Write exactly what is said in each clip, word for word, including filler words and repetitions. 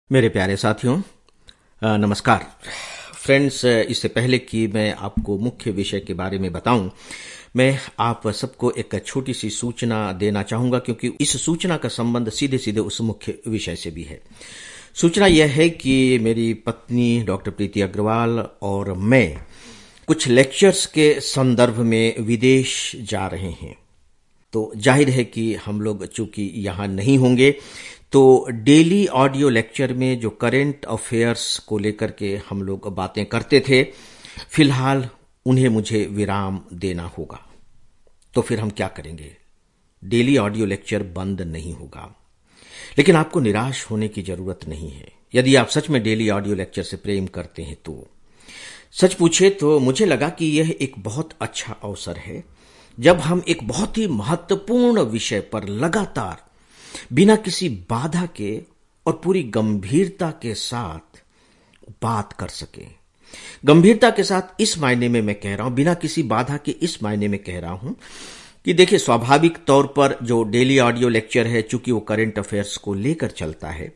मेरे प्यारे साथियों, नमस्कार फ्रेंड्स। इससे पहले कि मैं आपको मुख्य विषय के बारे में बताऊं, मैं आप सबको एक छोटी सी सूचना देना चाहूंगा, क्योंकि इस सूचना का संबंध सीधे सीधे उस मुख्य विषय से भी है। सूचना यह है कि मेरी पत्नी डॉक्टर प्रीति अग्रवाल और मैं कुछ लेक्चर्स के संदर्भ में विदेश जा रहे हैं। तो जाहिर है कि हम लोग चूंकि यहां नहीं होंगे, तो डेली ऑडियो लेक्चर में जो करंट अफेयर्स को लेकर के हम लोग बातें करते थे, फिलहाल उन्हें मुझे विराम देना होगा। तो फिर हम क्या करेंगे? डेली ऑडियो लेक्चर बंद नहीं होगा, लेकिन आपको निराश होने की जरूरत नहीं है। यदि आप सच में डेली ऑडियो लेक्चर से प्रेम करते हैं तो सच पूछे तो मुझे लगा कि यह एक बहुत अच्छा अवसर है, जब हम एक बहुत ही महत्वपूर्ण विषय पर लगातार बिना किसी बाधा के और पूरी गंभीरता के साथ बात कर सकें। गंभीरता के साथ इस मायने में मैं कह रहा हूं, बिना किसी बाधा के इस मायने में कह रहा हूं कि देखिए, स्वाभाविक तौर पर जो डेली ऑडियो लेक्चर है, चूंकि वो करंट अफेयर्स को लेकर चलता है,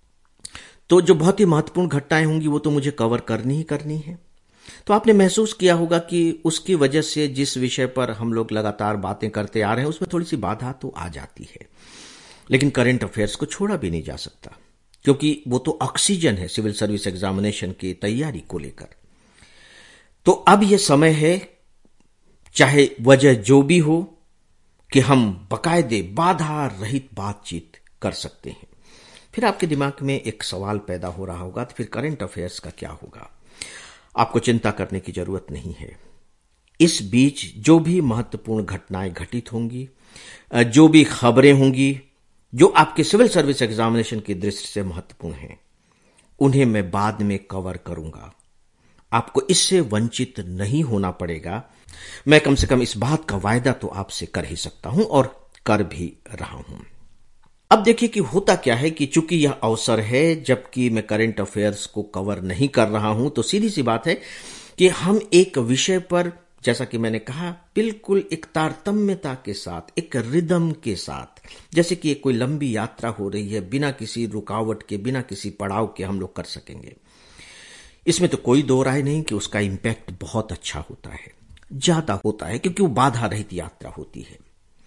तो जो बहुत ही महत्वपूर्ण घटनाएं होंगी वो तो मुझे कवर करनी ही करनी है। तो आपने महसूस किया होगा कि उसकी वजह से जिस विषय पर हम लोग लगातार बातें करते आ रहे हैं, उसमें थोड़ी सी बाधा तो आ जाती है। लेकिन करंट अफेयर्स को छोड़ा भी नहीं जा सकता, क्योंकि वो तो ऑक्सीजन है सिविल सर्विस एग्जामिनेशन की तैयारी को लेकर। तो अब यह समय है, चाहे वजह जो भी हो, कि हम बाकायदे बाधा रहित बातचीत कर सकते हैं। फिर आपके दिमाग में एक सवाल पैदा हो रहा होगा, तो फिर करंट अफेयर्स का क्या होगा? आपको चिंता करने की जरूरत नहीं है। इस बीच जो भी महत्वपूर्ण घटनाएं घटित होंगी, जो भी खबरें होंगी जो आपके सिविल सर्विस एग्जामिनेशन की दृष्टि से महत्वपूर्ण हैं, उन्हें मैं बाद में कवर करूंगा। आपको इससे वंचित नहीं होना पड़ेगा। मैं कम से कम इस बात का वायदा तो आपसे कर ही सकता हूं और कर भी रहा हूं। अब देखिए कि होता क्या है कि चूंकि यह अवसर है जबकि मैं करंट अफेयर्स को कवर नहीं कर रहा हूं, तो सीधी सी बात है कि हम एक विषय पर, जैसा कि मैंने कहा, बिल्कुल एक तारतम्यता के साथ, एक रिदम के साथ, जैसे कि एक कोई लंबी यात्रा हो रही है, बिना किसी रुकावट के, बिना किसी पड़ाव के हम लोग कर सकेंगे। इसमें तो कोई दो राय नहीं कि उसका इंपैक्ट बहुत अच्छा होता है, ज्यादा होता है, क्योंकि वो बाधा रहित यात्रा होती है।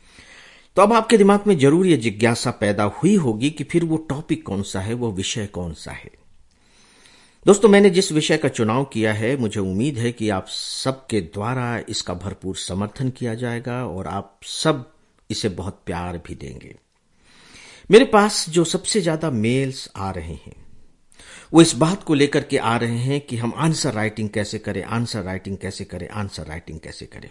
तो अब आपके दिमाग में जरूर यह जिज्ञासा पैदा हुई होगी कि फिर वो टॉपिक कौन सा है, वो विषय कौन सा है। दोस्तों, मैंने जिस विषय का चुनाव किया है, मुझे उम्मीद है कि आप सबके द्वारा इसका भरपूर समर्थन किया जाएगा और आप सब इसे बहुत प्यार भी देंगे। मेरे पास जो सबसे ज्यादा मेल्स आ रहे हैं, वो इस बात को लेकर के आ रहे हैं कि हम आंसर राइटिंग कैसे करें, आंसर राइटिंग कैसे करें, आंसर राइटिंग कैसे करें।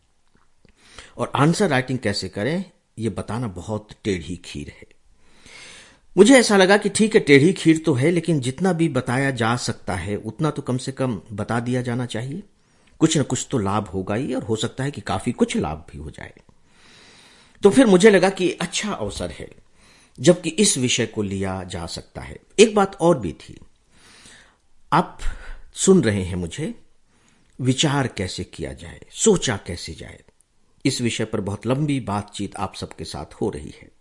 और आंसर राइटिंग कैसे करें, ये बताना बहुत टेढ़ी खीर है। मुझे ऐसा लगा कि ठीक है, टेढ़ी खीर तो है, लेकिन जितना भी बताया जा सकता है उतना तो कम से कम बता दिया जाना चाहिए। कुछ न कुछ तो लाभ होगा ही, और हो सकता है कि काफी कुछ लाभ भी हो जाए। तो फिर मुझे लगा कि अच्छा अवसर है जबकि इस विषय को लिया जा सकता है। एक बात और भी थी, आप सुन रहे हैं मुझे, विचार कैसे किया जाए, सोचा कैसे जाए, इस विषय पर बहुत लंबी बातचीत आप सबके साथ हो रही है।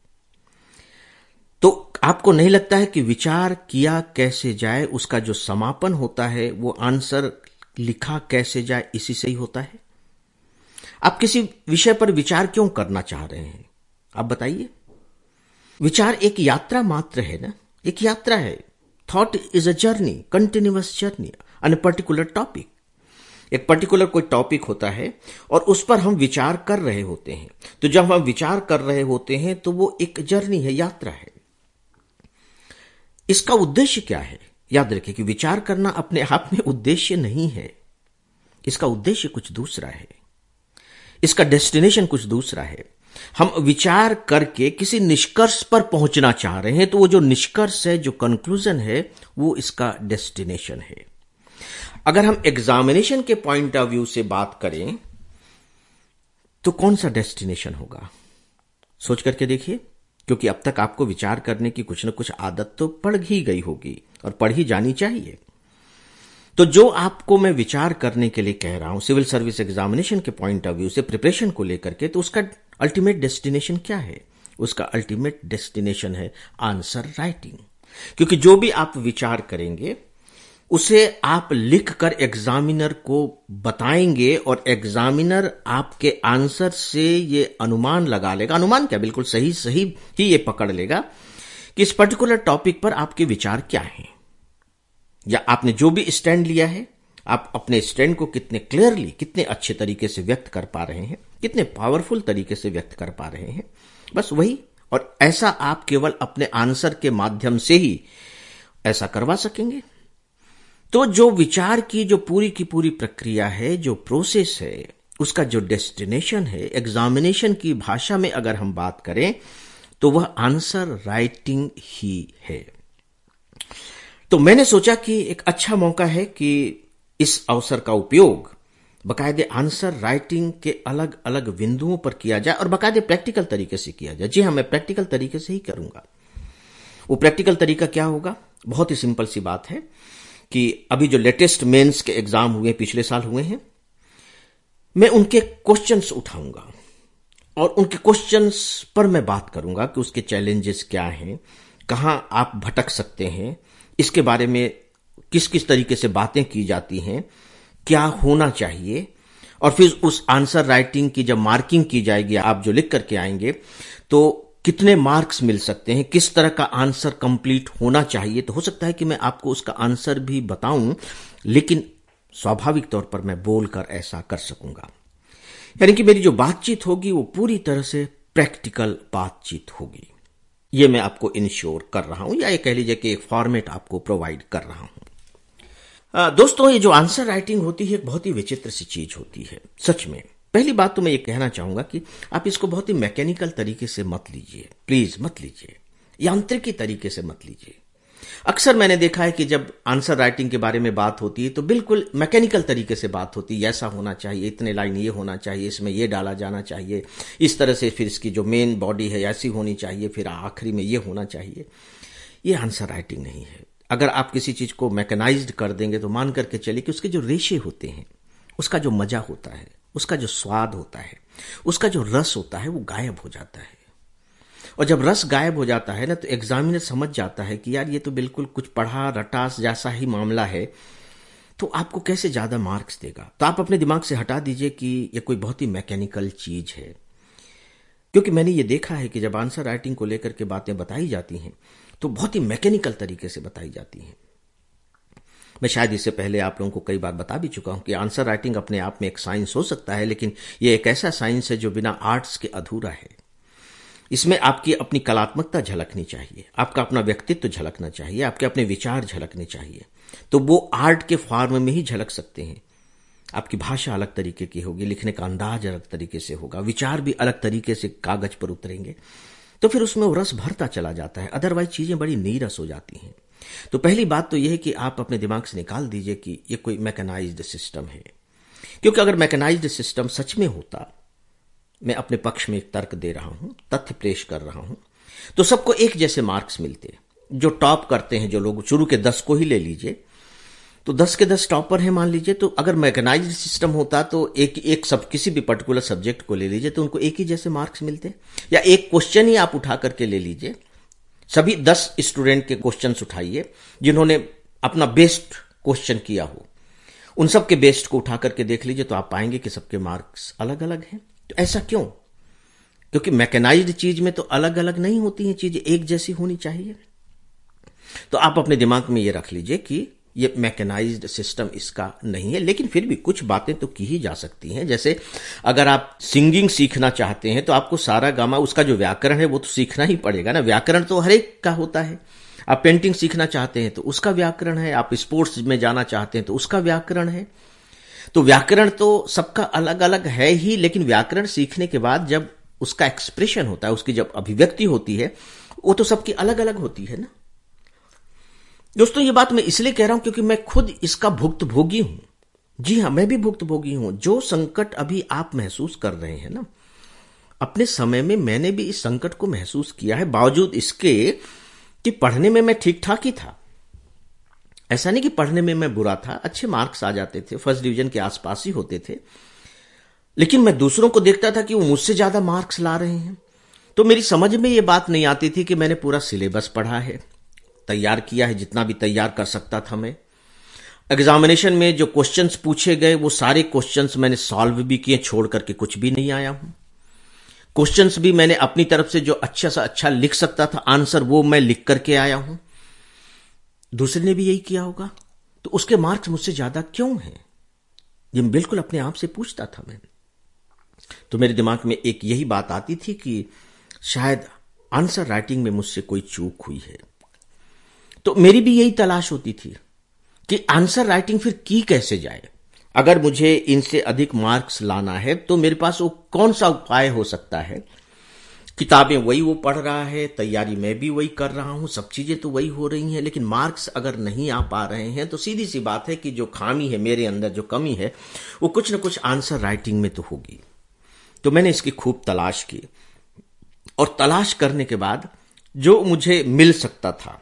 तो आपको नहीं लगता है कि विचार किया कैसे जाए, उसका जो समापन होता है, वो आंसर लिखा कैसे जाए, इसी से ही होता है? आप किसी विषय पर विचार क्यों करना चाह रहे हैं, आप बताइए। विचार एक यात्रा मात्र है ना, एक यात्रा है। Thought is a journey, continuous journey on a particular topic. एक पर्टिकुलर कोई टॉपिक होता है और उस पर हम विचार कर रहे होते हैं। तो जब हम विचार कर रहे होते हैं तो वो एक जर्नी है, यात्रा है। इसका उद्देश्य क्या है? याद रखें कि विचार करना अपने आप में उद्देश्य नहीं है। इसका उद्देश्य कुछ दूसरा है, इसका डेस्टिनेशन कुछ दूसरा है। हम विचार करके किसी निष्कर्ष पर पहुंचना चाह रहे हैं, तो वो जो निष्कर्ष है, जो कंक्लूजन है, वो इसका डेस्टिनेशन है। अगर हम एग्जामिनेशन के पॉइंट ऑफ व्यू से बात करें तो कौन सा डेस्टिनेशन होगा? सोच करके देखिए, क्योंकि अब तक आपको विचार करने की कुछ न कुछ आदत तो पड़ ही गई होगी और पढ़ ही जानी चाहिए। तो जो आपको मैं विचार करने के लिए कह रहा हूं सिविल सर्विस एग्जामिनेशन के पॉइंट ऑफ व्यू से, प्रिपरेशन को लेकर के, तो उसका अल्टीमेट डेस्टिनेशन क्या है? उसका अल्टीमेट डेस्टिनेशन है आंसर राइटिंग। क्योंकि जो भी आप विचार करेंगे उसे आप लिखकर एग्जामिनर को बताएंगे और एग्जामिनर आपके आंसर से ये अनुमान लगा लेगा, अनुमान क्या, बिल्कुल सही सही ही ये पकड़ लेगा कि इस पर्टिकुलर टॉपिक पर आपके विचार क्या हैं, या आपने जो भी स्टैंड लिया है आप अपने स्टैंड को कितने क्लियरली, कितने अच्छे तरीके से व्यक्त कर पा रहे हैं, कितने पावरफुल तरीके से व्यक्त कर पा रहे हैं, बस वही। और ऐसा आप केवल अपने आंसर के माध्यम से ही ऐसा करवा सकेंगे। तो जो विचार की जो पूरी की पूरी प्रक्रिया है, जो प्रोसेस है, उसका जो डेस्टिनेशन है, एग्जामिनेशन की भाषा में अगर हम बात करें तो वह आंसर राइटिंग ही है। तो मैंने सोचा कि एक अच्छा मौका है कि इस अवसर का उपयोग बकायदे आंसर राइटिंग के अलग अलग बिंदुओं पर किया जाए और बकायदे प्रैक्टिकल तरीके से किया जाए। जी हां, मैं प्रैक्टिकल तरीके से ही करूंगा। वो प्रैक्टिकल तरीका क्या होगा? बहुत ही सिंपल सी बात है कि अभी जो लेटेस्ट मेंस के एग्जाम हुए, पिछले साल हुए हैं, मैं उनके क्वेश्चंस उठाऊंगा और उनके क्वेश्चंस पर मैं बात करूंगा कि उसके चैलेंजेस क्या हैं, कहां आप भटक सकते हैं, इसके बारे में किस किस तरीके से बातें की जाती हैं, क्या होना चाहिए, और फिर उस आंसर राइटिंग की जब मार्किंग की जाएगी, आप जो लिख करके आएंगे तो कितने मार्क्स मिल सकते हैं, किस तरह का आंसर कंप्लीट होना चाहिए। तो हो सकता है कि मैं आपको उसका आंसर भी बताऊं, लेकिन स्वाभाविक तौर पर मैं बोलकर ऐसा कर सकूंगा। यानी कि मेरी जो बातचीत होगी वो पूरी तरह से प्रैक्टिकल बातचीत होगी। ये मैं आपको इंश्योर कर रहा हूं, या ये कह लीजिए कि एक फॉर्मेट आपको प्रोवाइड कर रहा हूं। आ, दोस्तों, ये जो आंसर राइटिंग होती है एक बहुत ही विचित्र सी चीज होती है, सच में। पहली बात तो मैं ये कहना चाहूंगा कि आप इसको बहुत ही मैकेनिकल तरीके से मत लीजिए, प्लीज मत लीजिए, यांत्रिकी तरीके से मत लीजिए। अक्सर मैंने देखा है कि जब आंसर राइटिंग के बारे में बात होती है तो बिल्कुल मैकेनिकल तरीके से बात होती है, ऐसा होना चाहिए, इतने लाइन ये होना चाहिए, इसमें ये डाला जाना चाहिए, इस तरह से, फिर इसकी जो मेन बॉडी है ऐसी होनी चाहिए, फिर आखिरी में ये होना चाहिए। ये आंसर राइटिंग नहीं है। अगर आप किसी चीज को मैकेनाइज्ड कर देंगे तो मान करके चलिए कि उसके जो रेशे होते हैं, उसका जो मजा होता है, उसका जो स्वाद होता है, उसका जो रस होता है, वो गायब हो जाता है। और जब रस गायब हो जाता है ना, तो एग्जामिनर समझ जाता है कि यार ये तो बिल्कुल कुछ पढ़ा रटास जैसा ही मामला है, तो आपको कैसे ज्यादा मार्क्स देगा। तो आप अपने दिमाग से हटा दीजिए कि ये कोई बहुत ही मैकेनिकल चीज है। क्योंकि मैंने ये देखा है कि जब आंसर राइटिंग को लेकर के बातें बताई जाती हैं तो बहुत ही मैकेनिकल तरीके से बताई जाती हैं। मैं शायद इससे पहले आप लोगों को कई बार बता भी चुका हूं कि आंसर राइटिंग अपने आप में एक साइंस हो सकता है, लेकिन यह एक ऐसा साइंस है जो बिना आर्ट्स के अधूरा है। इसमें आपकी अपनी कलात्मकता झलकनी चाहिए, आपका अपना व्यक्तित्व झलकना चाहिए, आपके अपने विचार झलकने चाहिए। तो वो आर्ट के फॉर्म में ही झलक सकते हैं। आपकी भाषा अलग तरीके की होगी, लिखने का अंदाज अलग तरीके से होगा, विचार भी अलग तरीके से कागज पर उतरेंगे, तो फिर उसमें वो रस भरता चला जाता है। अदरवाइज चीजें बड़ी नीरस हो जाती हैं। तो पहली बात तो यह है कि आप अपने दिमाग से निकाल दीजिए कि ये कोई मैकेनाइज्ड सिस्टम है। क्योंकि अगर मैकेनाइज्ड सिस्टम सच में होता, मैं अपने पक्ष में एक तर्क दे रहा हूं, तथ्य पेश कर रहा हूं, तो सबको एक जैसे मार्क्स मिलते। जो टॉप करते हैं जो लोग, शुरू के दस को ही ले लीजिए, तो दस के दस टॉपर हैं मान लीजिए। तो अगर मैकेनाइज्ड सिस्टम होता तो एक एक सब किसी भी पर्टिकुलर सब्जेक्ट को ले लीजिए तो उनको एक ही जैसे मार्क्स मिलते। या एक क्वेश्चन ही आप उठा करके ले लीजिए, सभी दस स्टूडेंट के क्वेश्चंस उठाइए जिन्होंने अपना बेस्ट क्वेश्चन किया हो, उन सबके बेस्ट को उठा करके देख लीजिए तो आप पाएंगे कि सबके मार्क्स अलग अलग हैं। तो ऐसा क्यों? क्योंकि मैकेनाइज्ड चीज में तो अलग अलग नहीं होती हैं चीजें, एक जैसी होनी चाहिए। तो आप अपने दिमाग में ये रख लीजिए कि ये मैकेनाइज्ड सिस्टम इसका नहीं है। लेकिन फिर भी कुछ बातें तो की ही जा सकती हैं। जैसे अगर आप सिंगिंग सीखना चाहते हैं तो आपको सारा गामा, उसका जो व्याकरण है वो तो सीखना ही पड़ेगा ना। व्याकरण तो हर एक का होता है। आप पेंटिंग सीखना चाहते हैं तो उसका व्याकरण है, आप स्पोर्ट्स में जाना चाहते हैं तो उसका व्याकरण है। तो व्याकरण तो सबका अलग अलग है ही, लेकिन व्याकरण सीखने के बाद जब उसका एक्सप्रेशन होता है, उसकी जब अभिव्यक्ति होती है, वो तो सबकी अलग अलग होती है ना। दोस्तों, ये बात मैं इसलिए कह रहा हूं क्योंकि मैं खुद इसका भुक्तभोगी हूं। जी हां, मैं भी भुक्तभोगी हूं। जो संकट अभी आप महसूस कर रहे हैं ना, अपने समय में मैंने भी इस संकट को महसूस किया है, बावजूद इसके कि पढ़ने में मैं ठीक ठाक ही था। ऐसा नहीं कि पढ़ने में मैं बुरा था, अच्छे मार्क्स आ जाते थे, फर्स्ट डिवीजन के आसपास ही होते थे। लेकिन मैं दूसरों को देखता था कि वो मुझसे ज्यादा मार्क्स ला रहे हैं, तो मेरी समझ में ये बात नहीं आती थी कि मैंने पूरा सिलेबस पढ़ा है, तैयार किया है, जितना भी तैयार कर सकता था मैं। एग्जामिनेशन में जो क्वेश्चंस पूछे गए वो सारे क्वेश्चंस मैंने सॉल्व भी किए, छोड़ करके कुछ भी नहीं आया हूं। क्वेश्चंस भी मैंने अपनी तरफ से जो अच्छा सा अच्छा लिख सकता था आंसर, वो मैं लिख करके आया हूं। दूसरे ने भी यही किया होगा, तो उसके मार्क्स मुझसे ज्यादा क्यों हैं? ये बिल्कुल अपने आप से पूछता था मैं। तो मेरे दिमाग में एक यही बात आती थी कि शायद आंसर राइटिंग में मुझसे कोई चूक हुई है। तो मेरी भी यही तलाश होती थी कि आंसर राइटिंग फिर की कैसे जाए। अगर मुझे इनसे अधिक मार्क्स लाना है तो मेरे पास वो कौन सा उपाय हो सकता है? किताबें वही वो पढ़ रहा है, तैयारी मैं भी वही कर रहा हूं, सब चीजें तो वही हो रही हैं, लेकिन मार्क्स अगर नहीं आ पा रहे हैं तो सीधी सी बात है कि जो खामी है मेरे अंदर, जो कमी है, वो कुछ ना कुछ आंसर राइटिंग में तो होगी। तो मैंने इसकी खूब तलाश की और तलाश करने के बाद जो मुझे मिल सकता था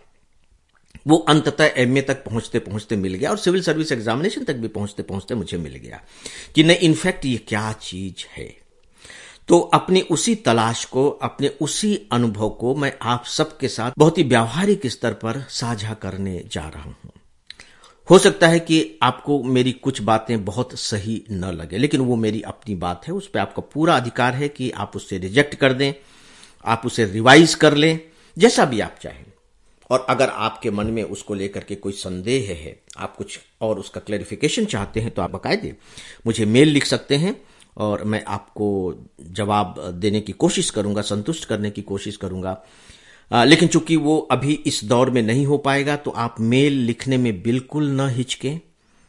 वो अंततः एमए तक पहुंचते पहुंचते मिल गया और सिविल सर्विस एग्जामिनेशन तक भी पहुंचते पहुंचते मुझे मिल गया कि नहीं, इनफैक्ट ये क्या चीज है। तो अपनी उसी तलाश को, अपने उसी अनुभव को मैं आप सबके साथ बहुत ही व्यावहारिक स्तर पर साझा करने जा रहा हूं। हो सकता है कि आपको मेरी कुछ बातें बहुत सही न लगे, लेकिन वो मेरी अपनी बात है, उस पर आपका पूरा अधिकार है कि आप उससे रिजेक्ट कर दें, आप उसे रिवाइज कर लें, जैसा भी आप चाहें। और अगर आपके मन में उसको लेकर के कोई संदेह है, आप कुछ और उसका क्लैरिफिकेशन चाहते हैं, तो आप बाकायदे मुझे मेल लिख सकते हैं और मैं आपको जवाब देने की कोशिश करूंगा, संतुष्ट करने की कोशिश करूंगा। आ, लेकिन चूंकि वो अभी इस दौर में नहीं हो पाएगा, तो आप मेल लिखने में बिल्कुल न हिचकें।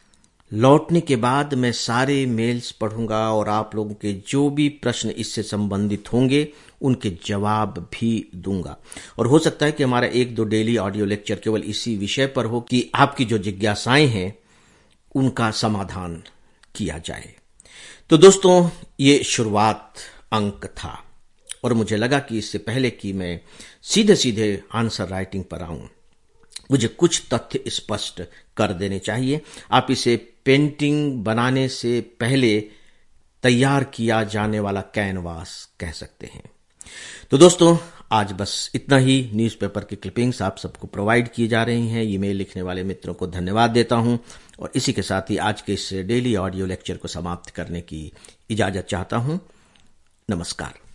लौटने के बाद मैं सारे मेल्स पढ़ूंगा और आप लोगों के जो भी प्रश्न इससे संबंधित होंगे उनके जवाब भी दूंगा। और हो सकता है कि हमारा एक दो डेली ऑडियो लेक्चर केवल इसी विषय पर हो कि आपकी जो जिज्ञासाएं हैं उनका समाधान किया जाए। तो दोस्तों, ये शुरुआत अंक था और मुझे लगा कि इससे पहले कि मैं सीधे सीधे आंसर राइटिंग पर आऊं, मुझे कुछ तथ्य स्पष्ट कर देने चाहिए। आप इसे पेंटिंग बनाने से पहले तैयार किया जाने वाला कैनवास कह सकते हैं। तो दोस्तों, आज बस इतना ही। न्यूज़पेपर की क्लिपिंग्स आप सबको प्रोवाइड की जा रही हैं। ईमेल लिखने वाले मित्रों को धन्यवाद देता हूं और इसी के साथ ही आज के इस डेली ऑडियो लेक्चर को समाप्त करने की इजाजत चाहता हूं। नमस्कार।